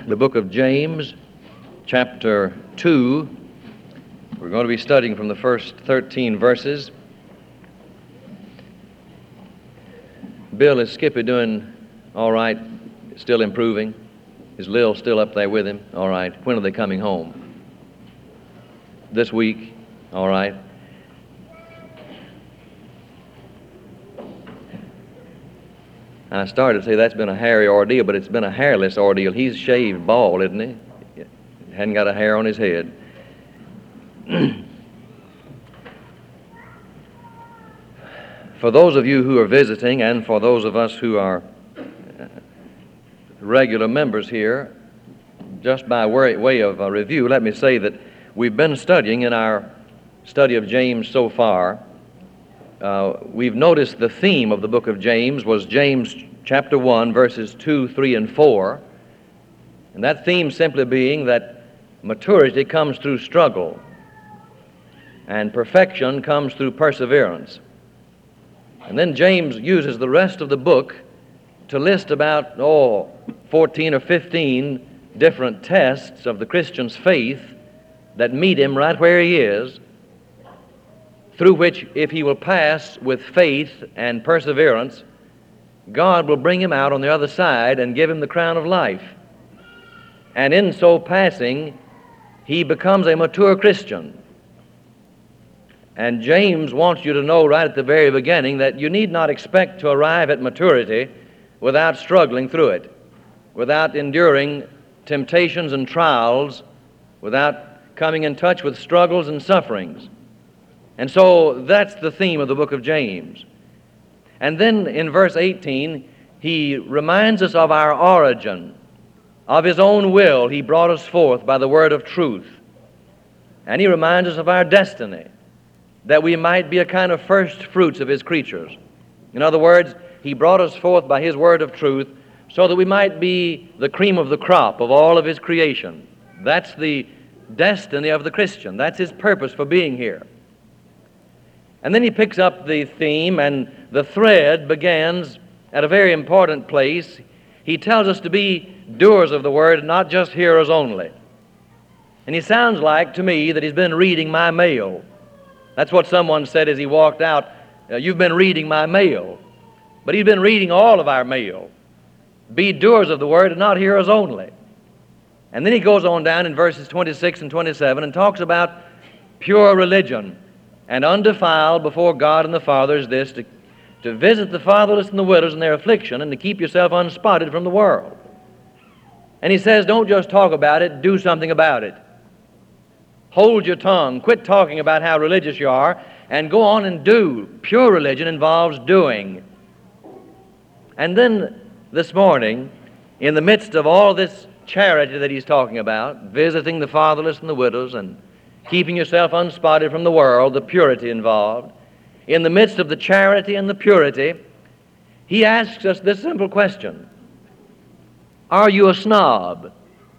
the book of James, chapter 2. We're going to be studying from the first 13 verses. Bill, is Skippy doing all right? Still improving? Is Lil still up there with him? All right. When are they coming home? This week? All right. I started to say that's been a hairy ordeal, but it's been a hairless ordeal. He's shaved bald, isn't he? Hadn't got a hair on his head. For those of you who are visiting, and for those of us who are regular members here, just by way of a review, let me say that we've been studying in our study of James so far. We've noticed the theme of the book of James was James chapter 1, verses 2, 3, and 4. And that theme simply being that maturity comes through struggle, and perfection comes through perseverance. And then James uses the rest of the book to list about, 14 or 15 different tests of the Christian's faith that meet him right where he is, through which, if he will pass with faith and perseverance, God will bring him out on the other side and give him the crown of life. And in so passing, he becomes a mature Christian. And James wants you to know right at the very beginning that you need not expect to arrive at maturity without struggling through it, without enduring temptations and trials, without coming in touch with struggles and sufferings. And so that's the theme of the book of James. And then in verse 18, he reminds us of our origin. Of his own will, he brought us forth by the word of truth. And he reminds us of our destiny, that we might be a kind of first fruits of his creatures. In other words, he brought us forth by his word of truth so that we might be the cream of the crop of all of his creation. That's the destiny of the Christian. That's his purpose for being here. And then he picks up the theme, and the thread begins at a very important place. He tells us to be doers of the word, not just hearers only. And he sounds like, to me, that he's been reading my mail. That's what someone said as he walked out. You've been reading my mail. But he's been reading all of our mail. Be doers of the word and not hearers only. And then he goes on down in verses 26 and 27 and talks about pure religion. And undefiled before God and the Father is this, to visit the fatherless and the widows in their affliction, and to keep yourself unspotted from the world. And he says, don't just talk about it, do something about it. Hold your tongue, quit talking about how religious you are, and go on and do. Pure religion involves doing. And then this morning, in the midst of all this charity that he's talking about, visiting the fatherless and the widows, and keeping yourself unspotted from the world, the purity involved, in the midst of the charity and the purity, he asks us this simple question: are you a snob?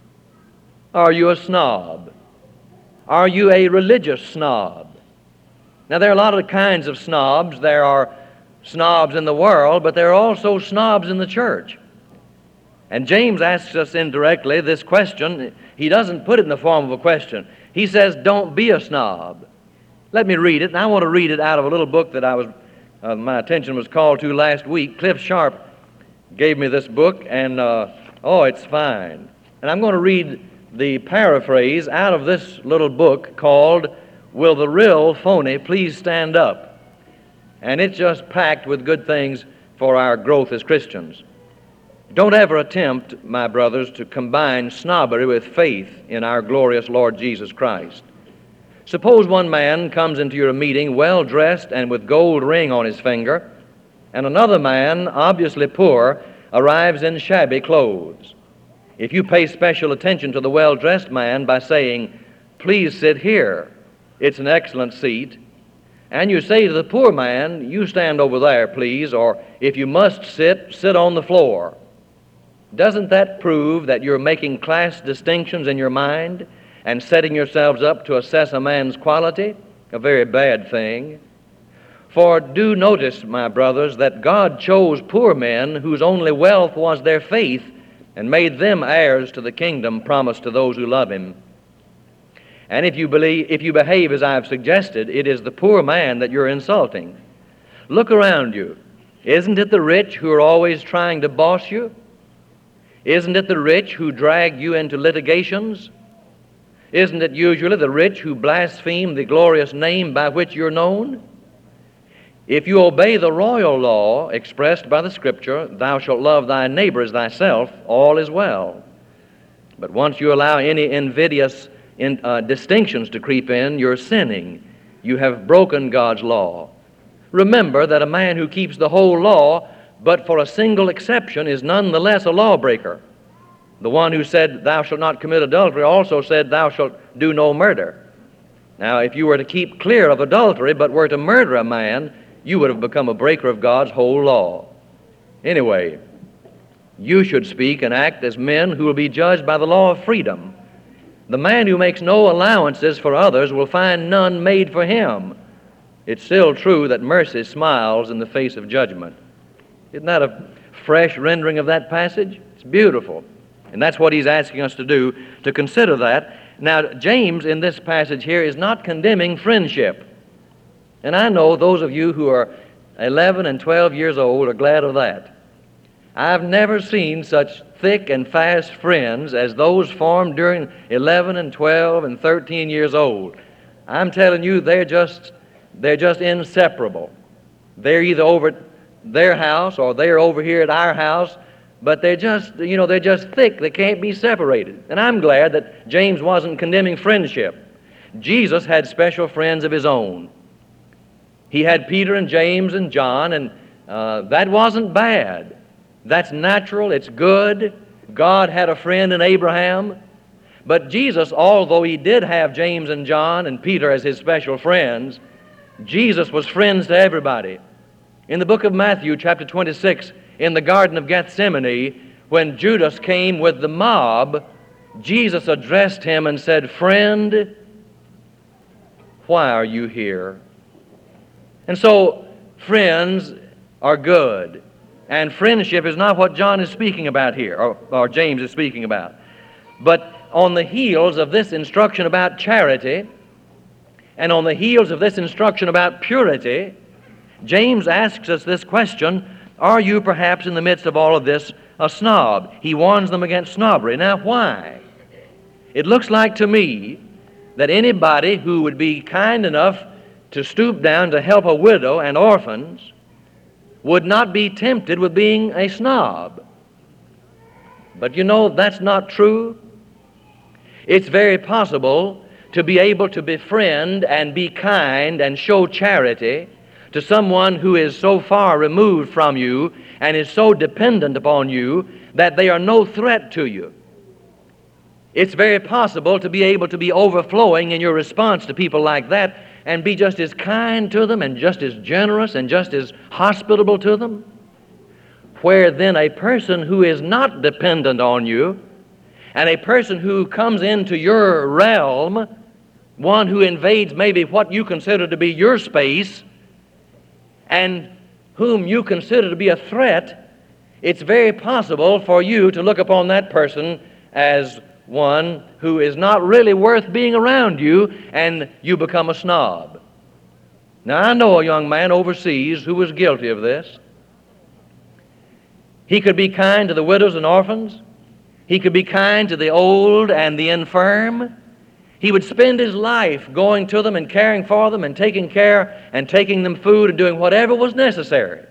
Are you a snob? Are you a religious snob? Now, there are a lot of kinds of snobs. There are snobs in the world, but there are also snobs in the church. And James asks us indirectly this question. He doesn't put it in the form of a question. He says, don't be a snob. Let me read it, and I want to read it out of a little book that my attention was called to last week. Cliff Sharp gave me this book, and it's fine. And I'm going to read the paraphrase out of this little book called Will the Real Phony Please Stand Up? And it's just packed with good things for our growth as Christians. Don't ever attempt, my brothers, to combine snobbery with faith in our glorious Lord Jesus Christ. Suppose one man comes into your meeting well-dressed and with gold ring on his finger, and another man, obviously poor, arrives in shabby clothes. If you pay special attention to the well-dressed man by saying, please sit here, it's an excellent seat, and you say to the poor man, you stand over there, please, or if you must sit, sit on the floor, doesn't that prove that you're making class distinctions in your mind and setting yourselves up to assess a man's quality? A very bad thing. For do notice, my brothers, that God chose poor men whose only wealth was their faith and made them heirs to the kingdom promised to those who love him. And if you behave as I have suggested, it is the poor man that you're insulting. Look around you. Isn't it the rich who are always trying to boss you? Isn't it the rich who drag you into litigations? Isn't it usually the rich who blaspheme the glorious name by which you're known? If you obey the royal law expressed by the Scripture, thou shalt love thy neighbor as thyself, all is well. But once you allow any invidious distinctions to creep in, you're sinning. You have broken God's law. Remember that a man who keeps the whole law, but for a single exception, is nonetheless a lawbreaker. The one who said, thou shalt not commit adultery, also said, thou shalt do no murder. Now, if you were to keep clear of adultery, but were to murder a man, you would have become a breaker of God's whole law. Anyway, you should speak and act as men who will be judged by the law of freedom. The man who makes no allowances for others will find none made for him. It's still true that mercy smiles in the face of judgment. Isn't that a fresh rendering of that passage? It's beautiful. And that's what he's asking us to do, to consider that. Now, James in this passage here is not condemning friendship. And I know those of you who are 11 and 12 years old are glad of that. I've never seen such thick and fast friends as those formed during 11 and 12 and 13 years old. I'm telling you, they're just inseparable. They're either over at their house or they're over here at our house, but they're just thick. They can't be separated. And I'm glad that James wasn't condemning friendship. Jesus had special friends of his own. He had Peter and James and John, and that wasn't bad. That's natural. It's good. God had a friend in Abraham. But Jesus, although he did have James and John and Peter as his special friends, Jesus was friends to everybody. In the book of Matthew, chapter 26, in the Garden of Gethsemane, when Judas came with the mob, Jesus addressed him and said, "Friend, why are you here?" And so, friends are good. And friendship is not what John is speaking about here, or James is speaking about. But on the heels of this instruction about charity, and on the heels of this instruction about purity, James asks us this question: are you perhaps in the midst of all of this a snob? He warns them against snobbery. Now, why? It looks like to me that anybody who would be kind enough to stoop down to help a widow and orphans would not be tempted with being a snob. But you know, that's not true. It's very possible to be able to befriend and be kind and show charity to someone who is so far removed from you and is so dependent upon you that they are no threat to you. It's very possible to be able to be overflowing in your response to people like that and be just as kind to them and just as generous and just as hospitable to them, where then a person who is not dependent on you and a person who comes into your realm, one who invades maybe what you consider to be your space and whom you consider to be a threat, it's very possible for you to look upon that person as one who is not really worth being around you, and you become a snob. Now, I know a young man overseas who was guilty of this. He could be kind to the widows and orphans. He could be kind to the old and the infirm. He would spend his life going to them and caring for them and taking care and taking them food and doing whatever was necessary.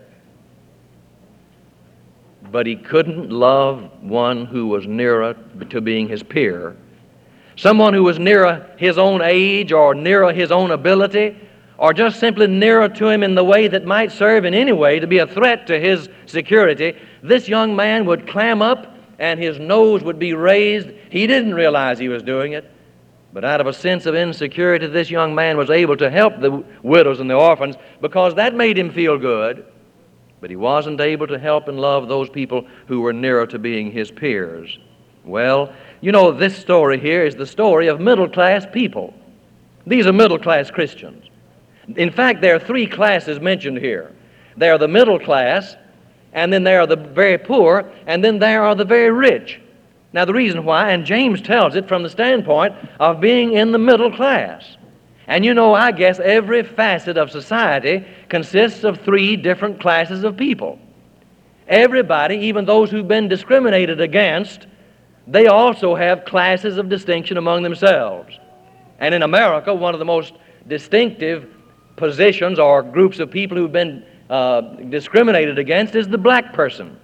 But he couldn't love one who was nearer to being his peer, someone who was nearer his own age or nearer his own ability, or just simply nearer to him in the way that might serve in any way to be a threat to his security. This young man would clam up and his nose would be raised. He didn't realize he was doing it, but out of a sense of insecurity, this young man was able to help the widows and the orphans because that made him feel good. But he wasn't able to help and love those people who were nearer to being his peers. Well, you know, this story here is the story of middle-class people. These are middle-class Christians. In fact, there are three classes mentioned here. There are the middle class, and then there are the very poor, and then there are the very rich. Now the reason why, and James tells it from the standpoint of being in the middle class. And you know, I guess every facet of society consists of three different classes of people. Everybody, even those who've been discriminated against, they also have classes of distinction among themselves. And in America, one of the most distinctive positions or groups of people who've been discriminated against is the black person.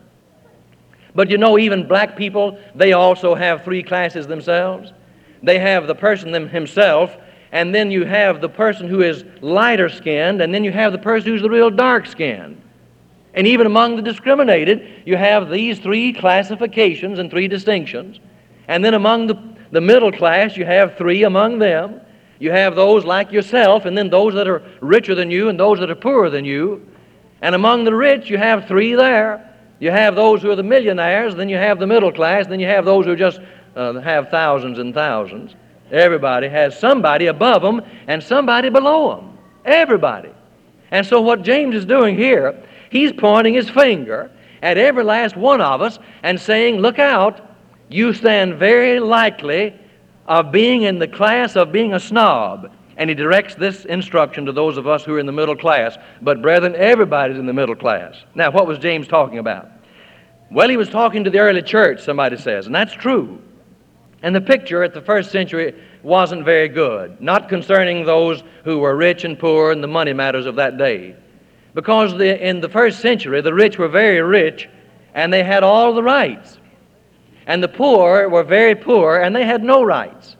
But you know, even black people, they also have three classes themselves. They have the person himself, and then you have the person who is lighter skinned, and then you have the person who's the real dark skinned. And even among the discriminated, you have these three classifications and three distinctions. And then among the middle class, you have three among them. You have those like yourself, and then those that are richer than you and those that are poorer than you. And among the rich, you have three there. You have those who are the millionaires, then you have the middle class, then you have those who just have thousands and thousands. Everybody has somebody above them and somebody below them. Everybody. And so what James is doing here, he's pointing his finger at every last one of us and saying, look out, you stand very likely of being in the class of being a snob. And he directs this instruction to those of us who are in the middle class. But brethren, everybody's in the middle class. Now, what was James talking about? Well, he was talking to the early church, somebody says, and that's true. And the picture at the first century wasn't very good, not concerning those who were rich and poor and the money matters of that day. Because in the first century, the rich were very rich and they had all the rights. And the poor were very poor and they had no rights.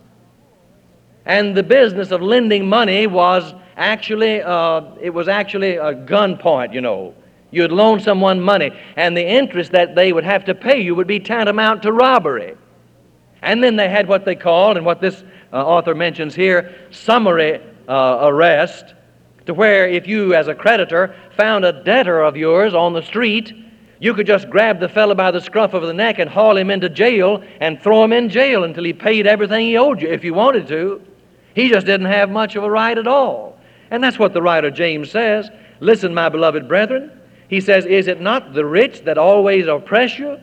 And the business of lending money was actually, it was actually a gunpoint, you know. You'd loan someone money, and the interest that they would have to pay you would be tantamount to robbery. And then they had what they called, and what this author mentions here, summary arrest, to where if you as a creditor found a debtor of yours on the street, you could just grab the fellow by the scruff of the neck and haul him into jail and throw him in jail until he paid everything he owed you, if you wanted to. He just didn't have much of a right at all. And that's what the writer James says. Listen, my beloved brethren, he says, is it not the rich that always oppress you?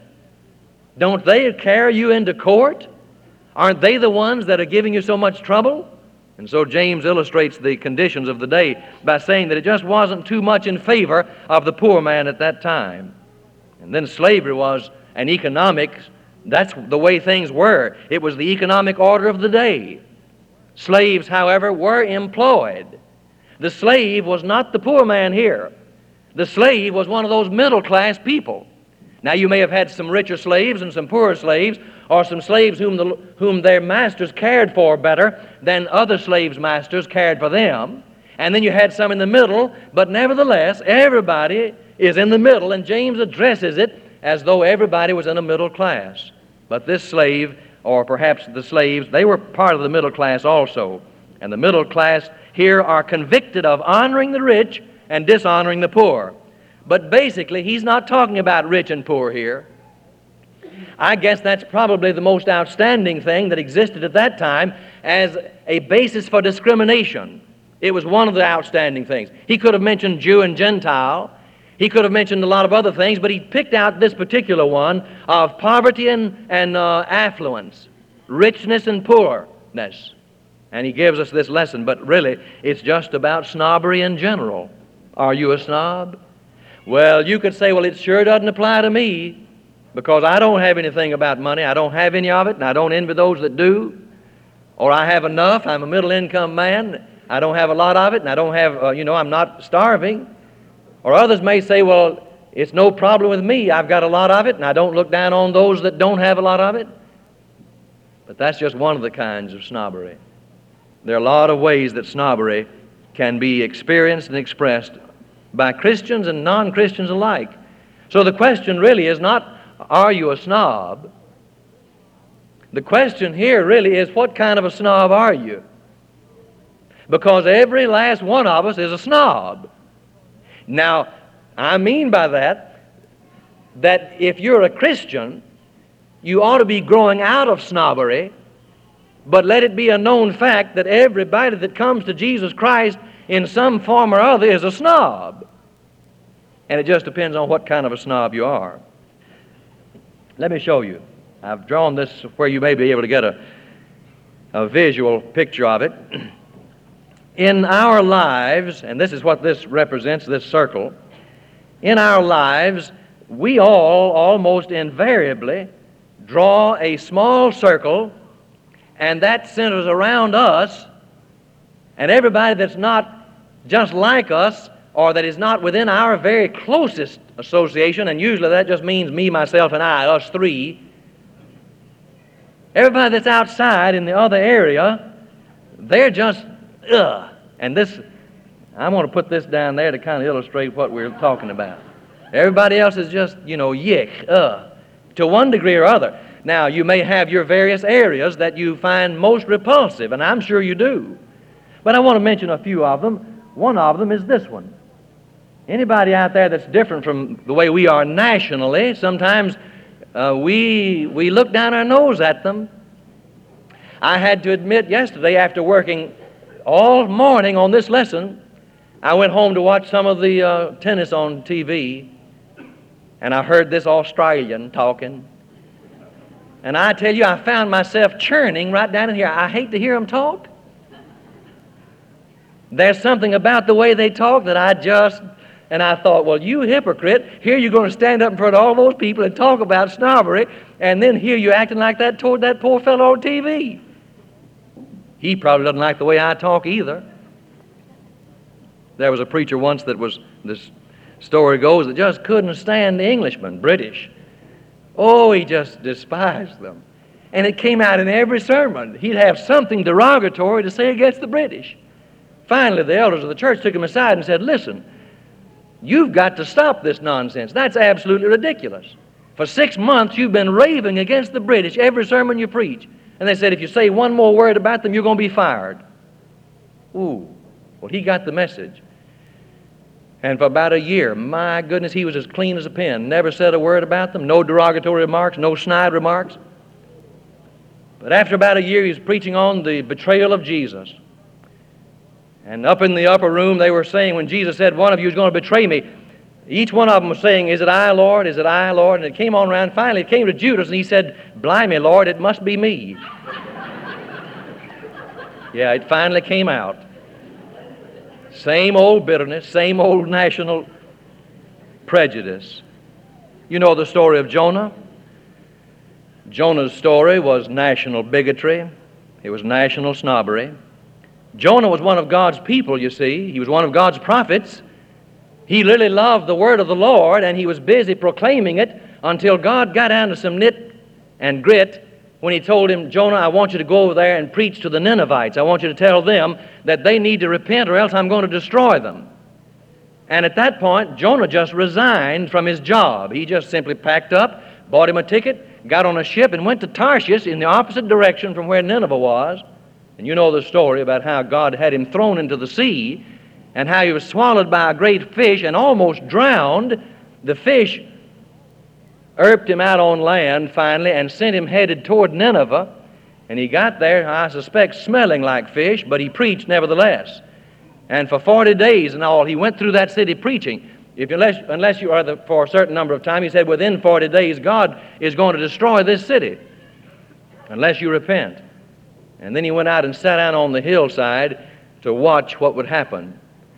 Don't they carry you into court? Aren't they the ones that are giving you so much trouble? And so James illustrates the conditions of the day by saying that it just wasn't too much in favor of the poor man at that time. And then slavery was an economics, that's the way things were. It was the economic order of the day. Slaves, however, were employed. The slave was not the poor man here. The slave was one of those middle-class people. Now, you may have had some richer slaves and some poorer slaves, or some slaves whom their masters cared for better than other slaves' masters cared for them. And then you had some in the middle, but nevertheless, everybody is in the middle, and James addresses it as though everybody was in a middle class. But this slave, or perhaps the slaves, they were part of the middle class also. And the middle class here are convicted of honoring the rich and dishonoring the poor. But basically, he's not talking about rich and poor here. I guess that's probably the most outstanding thing that existed at that time as a basis for discrimination. It was one of the outstanding things. He could have mentioned Jew and Gentile. He could have mentioned a lot of other things, but he picked out this particular one of poverty and affluence, richness and poorness. And he gives us this lesson, but really, it's just about snobbery in general. Are you a snob? Well, you could say, well, it sure doesn't apply to me because I don't have anything about money. I don't have any of it, and I don't envy those that do. Or I have enough. I'm a middle-income man. I don't have a lot of it, and I don't have, I'm not starving. Or others may say, well, it's no problem with me. I've got a lot of it, and I don't look down on those that don't have a lot of it. But that's just one of the kinds of snobbery. There are a lot of ways that snobbery can be experienced and expressed by Christians and non-Christians alike. So the question really is not, are you a snob? The question here really is, what kind of a snob are you? Because every last one of us is a snob. Now, I mean by that if you're a Christian, you ought to be growing out of snobbery, but let it be a known fact that everybody that comes to Jesus Christ in some form or other is a snob. And it just depends on what kind of a snob you are. Let me show you. I've drawn this where you may be able to get a visual picture of it. In our lives, and this is what this represents, this circle, in our lives, we all almost invariably draw a small circle, and that centers around us, and everybody that's not just like us or that is not within our very closest association, and usually that just means me, myself, and I, us three. Everybody that's outside in the other area, they're just, ugh. And this, I want to put this down there to kind of illustrate what we're talking about. Everybody else is just, yick, to one degree or other. Now, you may have your various areas that you find most repulsive, and I'm sure you do. But I want to mention a few of them. One of them is this one. Anybody out there that's different from the way we are nationally, sometimes we look down our nose at them. I had to admit yesterday, after working all morning on this lesson, I went home to watch some of the tennis on TV, and I heard this Australian talking. And I tell you, I found myself churning right down in here. I hate to hear them talk. There's something about the way they talk that and I thought, well, you hypocrite, here you're going to stand up in front of all those people and talk about snobbery, and then here you're acting like that toward that poor fellow on TV. He probably doesn't like the way I talk either. There was a preacher once this story goes, that just couldn't stand the Englishmen, British. Oh, he just despised them. And it came out in every sermon. He'd have something derogatory to say against the British. Finally, the elders of the church took him aside and said, listen, you've got to stop this nonsense. That's absolutely ridiculous. For 6 months, you've been raving against the British every sermon you preach. And they said, if you say one more word about them, you're going to be fired. Ooh. Well, he got the message. And for about a year, my goodness, he was as clean as a pin. Never said a word about them. No derogatory remarks, no snide remarks. But after about a year, he was preaching on the betrayal of Jesus. And up in the upper room, they were saying, when Jesus said, one of you is going to betray me, each one of them was saying, is it I, Lord? Is it I, Lord? And it came on around. Finally, it came to Judas, and he said, blimey, Lord, it must be me. Yeah, it finally came out. Same old bitterness, same old national prejudice. You know the story of Jonah. Jonah's story was national bigotry. It was national snobbery. Jonah was one of God's people, you see. He was one of God's prophets. He really loved the word of the Lord, and he was busy proclaiming it until God got down to some nit and grit when he told him, Jonah, I want you to go over there and preach to the Ninevites. I want you to tell them that they need to repent or else I'm going to destroy them. And at that point, Jonah just resigned from his job. He just simply packed up, bought him a ticket, got on a ship, and went to Tarshish in the opposite direction from where Nineveh was. And you know the story about how God had him thrown into the sea and how he was swallowed by a great fish and almost drowned. The fish irped him out on land finally and sent him headed toward Nineveh. And he got there, I suspect, smelling like fish, but he preached nevertheless. And for 40 days and all, he went through that city preaching. Unless you are there for a certain number of time, he said, within 40 days, God is going to destroy this city unless you repent. And then he went out and sat down on the hillside to watch what would happen,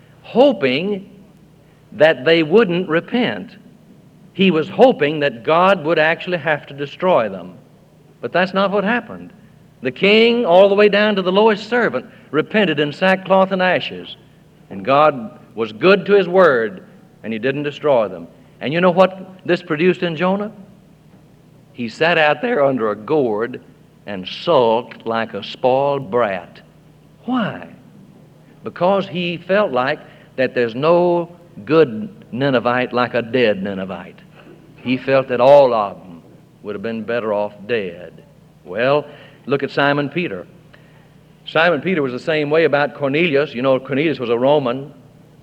hoping that they wouldn't repent. He was hoping that God would actually have to destroy them. But that's not what happened. The king, all the way down to the lowest servant, repented in sackcloth and ashes. And God was good to his word, and he didn't destroy them. And you know what this produced in Jonah? He sat out there under a gourd and sulked like a spoiled brat. Why? Because he felt like that there's no good Ninevite like a dead Ninevite. He felt that all of them would have been better off dead. Well, look at Simon Peter. Simon Peter was the same way about Cornelius. You know, Cornelius was a Roman.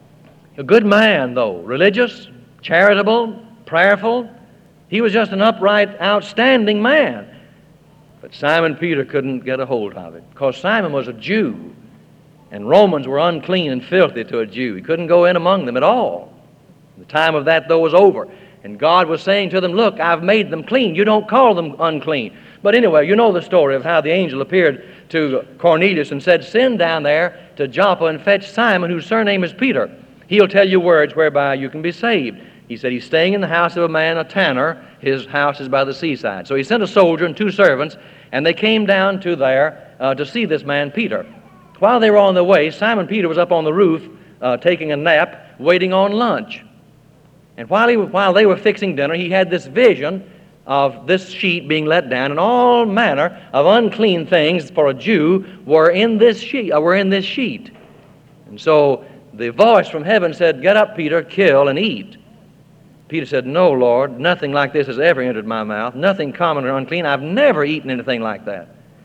A good man, though. Religious, charitable, prayerful. He was just an upright, outstanding man. But Simon Peter couldn't get a hold of it because Simon was a Jew. And Romans were unclean and filthy to a Jew. He couldn't go in among them at all. The time of that, though, was over. And God was saying to them, look, I've made them clean. You don't call them unclean. But anyway, you know the story of how the angel appeared to Cornelius and said, send down there to Joppa and fetch Simon, whose surname is Peter. He'll tell you words whereby you can be saved. He said he's staying in the house of a man, a tanner. His house is by the seaside. So he sent a soldier and 2 servants, and they came down to there to see this man, Peter. While they were on their way, Simon Peter was up on the roof taking a nap, waiting on lunch. And while they were fixing dinner, he had this vision of this sheet being let down, and all manner of unclean things for a Jew were in this sheet. And so the voice from heaven said, get up, Peter, kill and eat. Peter said, no, Lord, nothing like this has ever entered my mouth, nothing common or unclean. I've never eaten anything like that.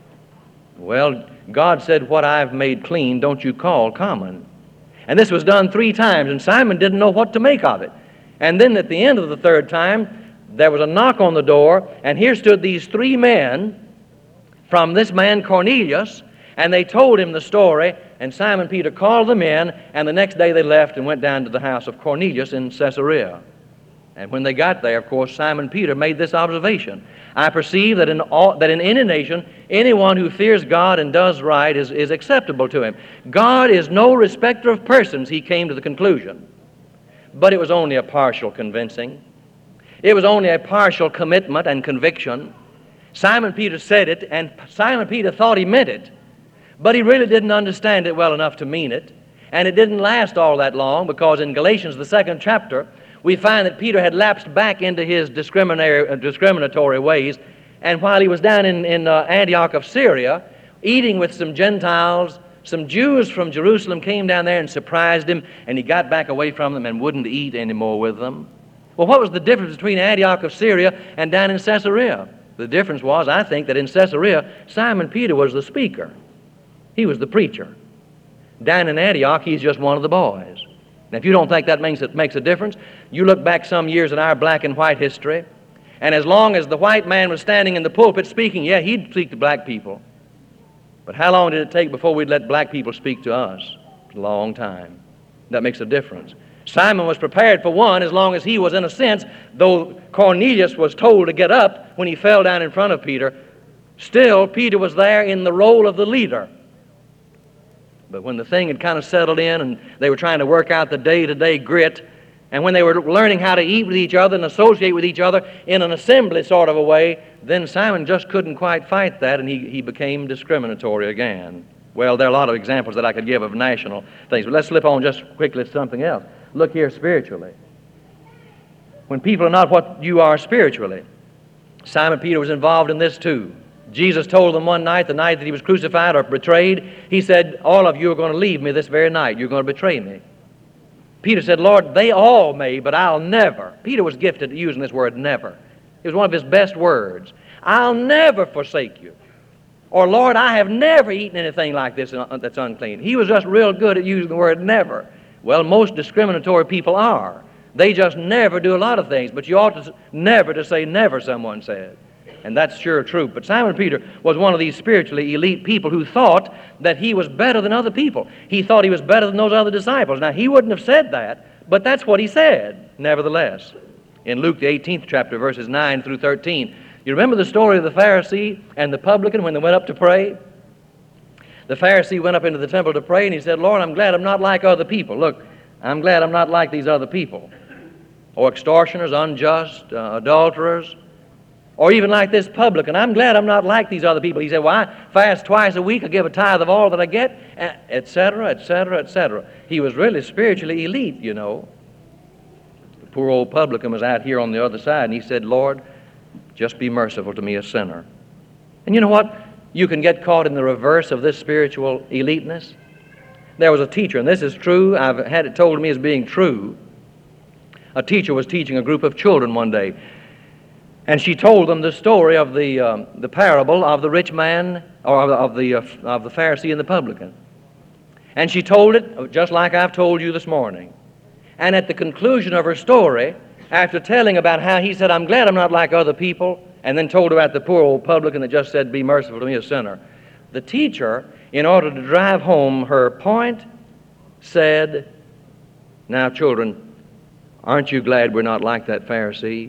Well, God said, what I've made clean, don't you call common. And this was done 3 times, and Simon didn't know what to make of it. And then at the end of the 3rd time, there was a knock on the door, and here stood these 3 men from this man Cornelius, and they told him the story, and Simon Peter called them in, and the next day they left and went down to the house of Cornelius in Caesarea. And when they got there, of course, Simon Peter made this observation. I perceive that in any nation, anyone who fears God and does right is acceptable to him. God is no respecter of persons, he came to the conclusion. But it was only a partial convincing. It was only a partial commitment and conviction. Simon Peter said it, and Simon Peter thought he meant it, but he really didn't understand it well enough to mean it. And it didn't last all that long, because in Galatians, the 2nd chapter, we find that Peter had lapsed back into his discriminatory ways, and while he was down in Antioch of Syria, eating with some Gentiles, some Jews from Jerusalem came down there and surprised him, and he got back away from them and wouldn't eat anymore with them. Well, what was the difference between Antioch of Syria and down in Caesarea? The difference was, I think, that in Caesarea, Simon Peter was the speaker. He was the preacher. Down in Antioch, he's just one of the boys. Now, if you don't think that makes a difference, you look back some years in our black and white history, and as long as the white man was standing in the pulpit speaking, yeah, he'd speak to black people. But how long did it take before we'd let black people speak to us? A long time. That makes a difference. Simon was prepared for one as long as he was, in a sense, though Cornelius was told to get up when he fell down in front of Peter, still Peter was there in the role of the leader. But when the thing had kind of settled in and they were trying to work out the day-to-day grit, and when they were learning how to eat with each other and associate with each other in an assembly sort of a way, then Simon just couldn't quite fight that, and he became discriminatory again. Well, there are a lot of examples that I could give of national things, but let's slip on just quickly to something else. Look here spiritually. When people are not what you are spiritually, Simon Peter was involved in this too. Jesus told them one night, the night that he was crucified or betrayed, he said, all of you are going to leave me this very night. You're going to betray me. Peter said, Lord, they all may, but I'll never. Peter was gifted at using this word never. It was one of his best words. I'll never forsake you. Or, Lord, I have never eaten anything like this that's unclean. He was just real good at using the word never. Well, most discriminatory people are. They just never do a lot of things, but you ought to never to say never, someone said. And that's sure true. But Simon Peter was one of these spiritually elite people who thought that he was better than other people. He thought he was better than those other disciples. Now, he wouldn't have said that, but that's what he said, nevertheless. In Luke, the 18th chapter, verses 9 through 13, you remember the story of the Pharisee and the publican when they went up to pray? The Pharisee went up into the temple to pray, and he said, Lord, I'm glad I'm not like other people. Look, I'm glad I'm not like these other people. Or extortioners, unjust, adulterers, or even like this publican. I'm glad I'm not like these other people. He said, well, I fast twice a week, I give a tithe of all that I get, etc., etc., etc. He was really spiritually elite, you know. The poor old publican was out here on the other side, and he said, Lord, just be merciful to me, a sinner. And you know what? You can get caught in the reverse of this spiritual eliteness. There was a teacher, and this is true, I've had it told to me as being true. A teacher was teaching a group of children one day, and she told them the story of the parable of the rich man, or of the Pharisee and the publican. And she told it just like I've told you this morning. And at the conclusion of her story, after telling about how he said, I'm glad I'm not like other people, and then told about the poor old publican that just said, be merciful to me, a sinner, the teacher, in order to drive home her point, said, now children, Aren't you glad we're not like that Pharisee?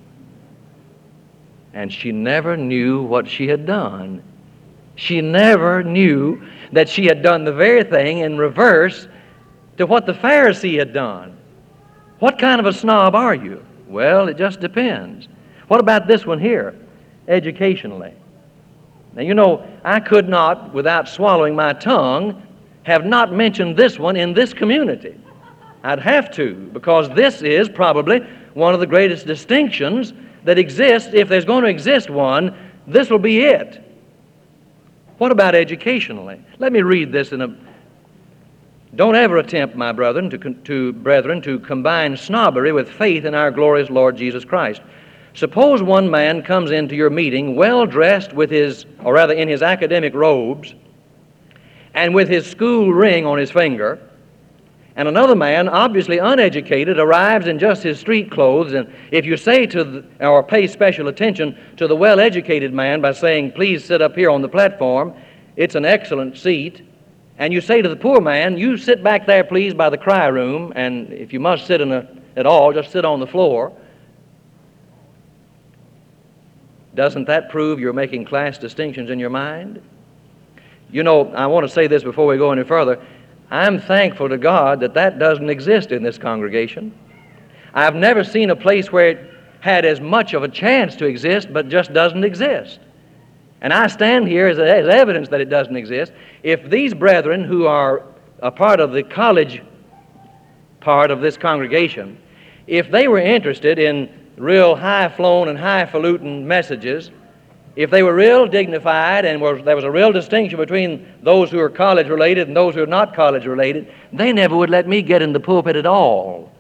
And she never knew what she had done. She never knew that she had done the very thing in reverse to what the Pharisee had done. What kind of a snob are you? Well, it just depends. What about this one here, educationally? Now, you know, I could not, without swallowing my tongue, have not mentioned this one in this community. I'd have to, because this is probably one of the greatest distinctions that exists. If there's going to exist one, this will be it. What about educationally? Let me read this in a... Don't ever attempt, my brethren, to combine snobbery with faith in our glorious Lord Jesus Christ. Suppose one man comes into your meeting well dressed with his, or rather in his academic robes, and with his school ring on his finger, and another man, obviously uneducated, arrives in just his street clothes, and if you say or pay special attention to the well-educated man by saying, please sit up here on the platform, it's an excellent seat, and you say to the poor man, you sit back there, please, by the cry room, and if you must sit at all, just sit on the floor. Doesn't that prove you're making class distinctions in your mind? You know, I want to say this before we go any further. I'm thankful to God that that doesn't exist in this congregation. I've never seen a place where it had as much of a chance to exist, but just doesn't exist. And I stand here as evidence that it doesn't exist. If these brethren who are a part of the college part of this congregation, if they were interested in real high-flown and highfalutin messages, if they were real dignified and there was a real distinction between those who are college-related and those who are not college-related, they never would let me get in the pulpit at all.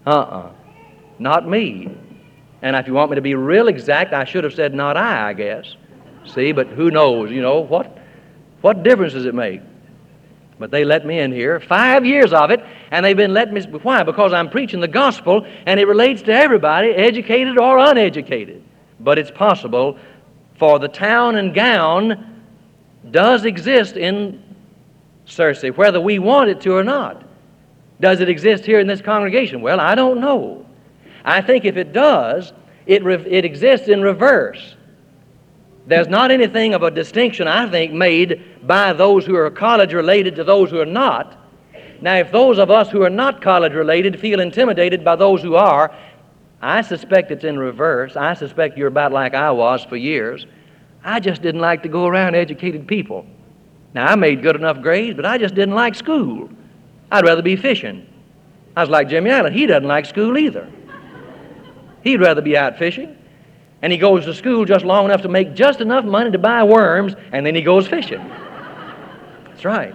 Not me. And if you want me to be real exact, I should have said not I guess. See, but who knows, you know, what difference does it make? But they let me in here, 5 years of it, and they've been letting me. Why? Because I'm preaching the gospel, and it relates to everybody, educated or uneducated. But it's possible, for the town and gown does exist in Searcy, whether we want it to or not. Does it exist here in this congregation? Well, I don't know. I think if it does, it exists in reverse. There's not anything of a distinction, I think, made by those who are college-related to those who are not. Now, if those of us who are not college-related feel intimidated by those who are, I suspect it's in reverse. I suspect you're about like I was for years. I just didn't like to go around educated people. Now, I made good enough grades, but I just didn't like school. I'd rather be fishing. I was like Jimmy Allen. He doesn't like school either. He'd rather be out fishing. And he goes to school just long enough to make just enough money to buy worms, and then he goes fishing. That's right.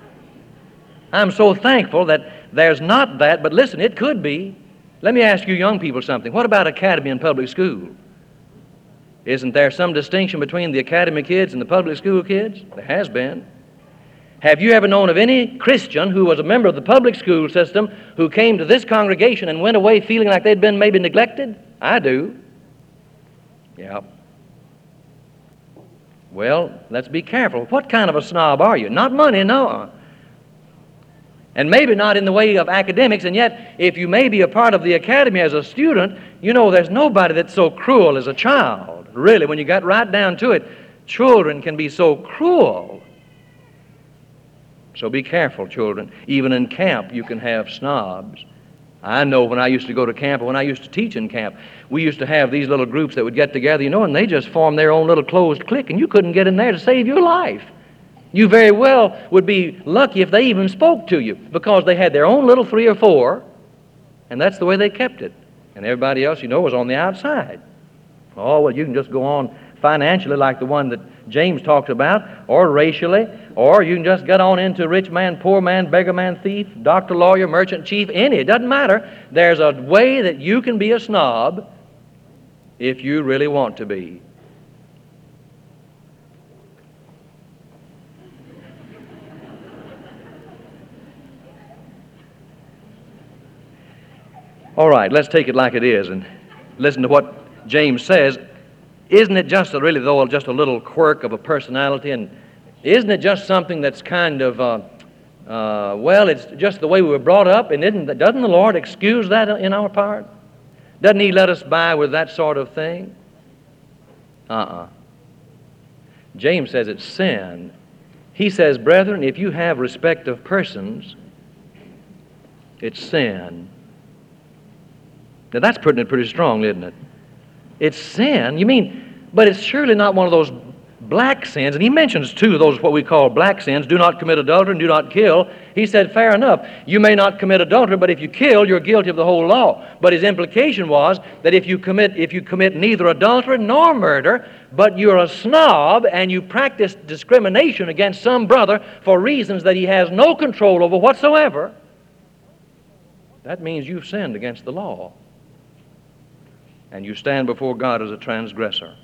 I'm so thankful that there's not that, but listen, it could be. Let me ask you young people something. What about academy and public school? Isn't there some distinction between the academy kids and the public school kids? There has been. Have you ever known of any Christian who was a member of the public school system who came to this congregation and went away feeling like they'd been maybe neglected? I do. Yeah. Well, let's be careful. What kind of a snob are you? Not money, no. And maybe not in the way of academics, and yet if you may be a part of the academy as a student, you know there's nobody that's so cruel as a child. Really, when you got right down to it, children can be so cruel. So be careful, children. Even in camp, you can have snobs. I know when I used to go to camp, or when I used to teach in camp, we used to have these little groups that would get together, you know, and they just formed their own little closed clique, and you couldn't get in there to save your life. You very well would be lucky if they even spoke to you, because they had their own little 3 or 4, and that's the way they kept it. And everybody else, you know, was on the outside. Oh, well, you can just go on financially like the one that James talks about, or racially, or you can just get on into rich man, poor man, beggar man, thief, doctor, lawyer, merchant, chief, any. It doesn't matter. There's a way that you can be a snob if you really want to be. All right, let's take it like it is and listen to what James says. Isn't it just really, though, just a little quirk of a personality? And isn't it just something that's kind of Well, it's just the way we were brought up, and doesn't the Lord excuse that in our part? Doesn't He let us by with that sort of thing? James says it's sin. He says, brethren, if you have respect of persons, it's sin. Now that's putting it pretty strong, isn't it? It's sin. You mean, but it's surely not one of those black sins. And he mentions two of those what we call black sins: do not commit adultery and do not kill. He said, fair enough, you may not commit adultery, but if you kill, you're guilty of the whole law. But his implication was that if you commit neither adultery nor murder, but you're a snob and you practice discrimination against some brother for reasons that he has no control over whatsoever, that means you've sinned against the law. And you stand before God as a transgressor.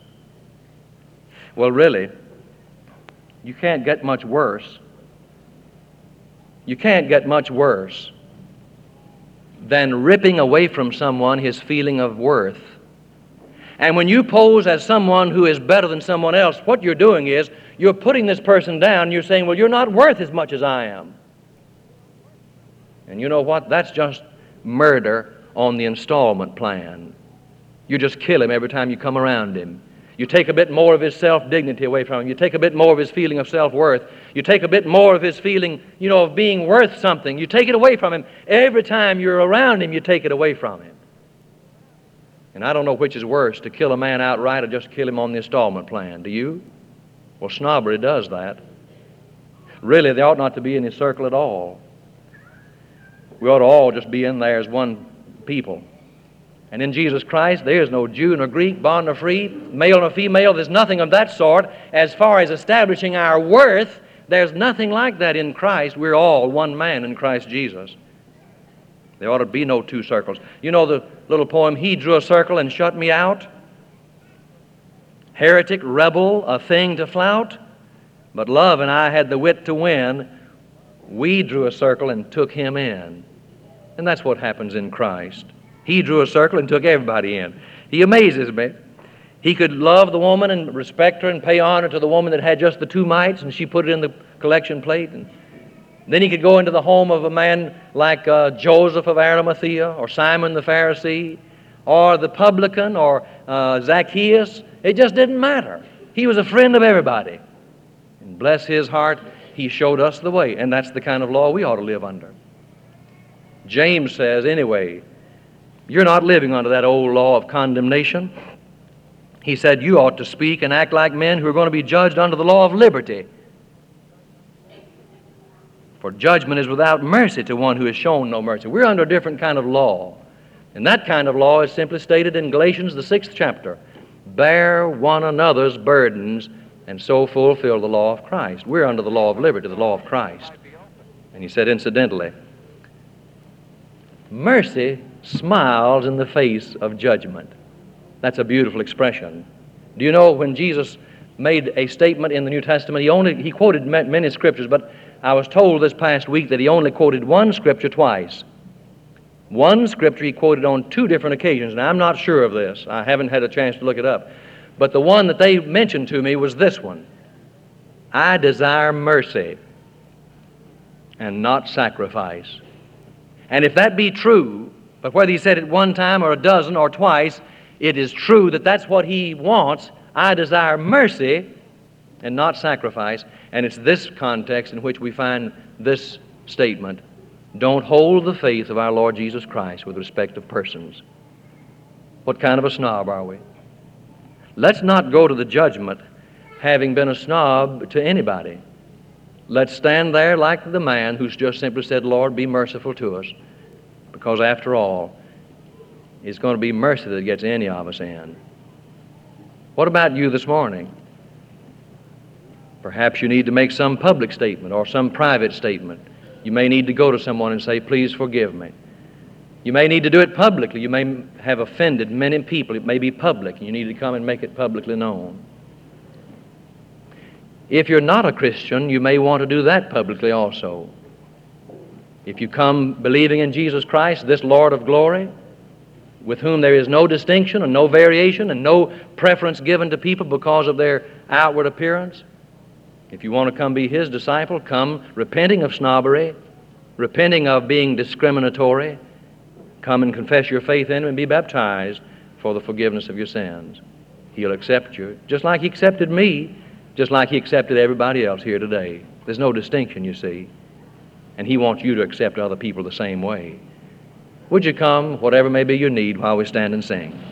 Well, really, you can't get much worse. You can't get much worse than ripping away from someone his feeling of worth. And when you pose as someone who is better than someone else, what you're doing is you're putting this person down. You're saying, well, you're not worth as much as I am. And you know what? That's just murder on the installment plan. You just kill him every time you come around him. You take a bit more of his self-dignity away from him. You take a bit more of his feeling of self-worth. You take a bit more of his feeling, of being worth something. You take it away from him. Every time you're around him, you take it away from him. And I don't know which is worse, to kill a man outright or just kill him on the installment plan. Do you? Well, snobbery does that. Really, there ought not to be any circle at all. We ought to all just be in there as one people. And in Jesus Christ, there is no Jew nor Greek, bond nor free, male nor female. There's nothing of that sort. As far as establishing our worth, there's nothing like that in Christ. We're all one man in Christ Jesus. There ought to be no two circles. You know the little poem, He Drew a Circle and Shut Me Out? Heretic, rebel, a thing to flout. But love and I had the wit to win. We drew a circle and took him in. And that's what happens in Christ. He drew a circle and took everybody in. He amazes me. He could love the woman and respect her and pay honor to the woman that had just the 2 mites, and she put it in the collection plate. And then he could go into the home of a man like Joseph of Arimathea, or Simon the Pharisee, or the publican, or Zacchaeus. It just didn't matter. He was a friend of everybody. And bless his heart, he showed us the way, and that's the kind of law we ought to live under. James says, anyway, you're not living under that old law of condemnation. He said you ought to speak and act like men who are going to be judged under the law of liberty. For judgment is without mercy to one who has shown no mercy. We're under a different kind of law. And that kind of law is simply stated in Galatians, the 6th chapter. Bear one another's burdens and so fulfill the law of Christ. We're under the law of liberty, the law of Christ. And he said, incidentally, mercy smiles in the face of judgment. That's a beautiful expression. Do you know when Jesus made a statement in the New Testament, he quoted many scriptures, but I was told this past week that he only quoted one scripture twice. One scripture he quoted on 2 different occasions. Now, I'm not sure of this. I haven't had a chance to look it up. But the one that they mentioned to me was this one. I desire mercy and not sacrifice. And if that be true, but whether he said it one time or a dozen or twice, it is true that that's what he wants. I desire mercy and not sacrifice. And it's this context in which we find this statement. Don't hold the faith of our Lord Jesus Christ with respect to persons. What kind of a snob are we? Let's not go to the judgment having been a snob to anybody. Let's stand there like the man who's just simply said, Lord, be merciful to us. Because after all, it's going to be mercy that gets any of us in. What about you this morning? Perhaps you need to make some public statement or some private statement. You may need to go to someone and say, please forgive me. You may need to do it publicly. You may have offended many people. It may be public, and you need to come and make it publicly known. If you're not a Christian, you may want to do that publicly also. If you come believing in Jesus Christ, this Lord of glory, with whom there is no distinction and no variation and no preference given to people because of their outward appearance, If you want to come be His disciple, come repenting of snobbery, repenting of being discriminatory. Come and confess your faith in Him and be baptized for the forgiveness of your sins. He'll accept you, just like He accepted me, just like He accepted everybody else here today. There's no distinction, you see. And He wants you to accept other people the same way. Would you come, whatever may be your need, while we stand and sing?